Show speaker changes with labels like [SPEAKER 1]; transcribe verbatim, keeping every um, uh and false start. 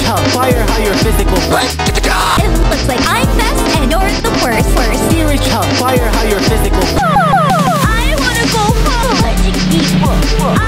[SPEAKER 1] Chum, fire how you're physical.
[SPEAKER 2] It looks like I'm best and you're the worst. Worst.
[SPEAKER 1] Theory Chum, fire how you're physical.
[SPEAKER 2] I wanna go home. Let's eat.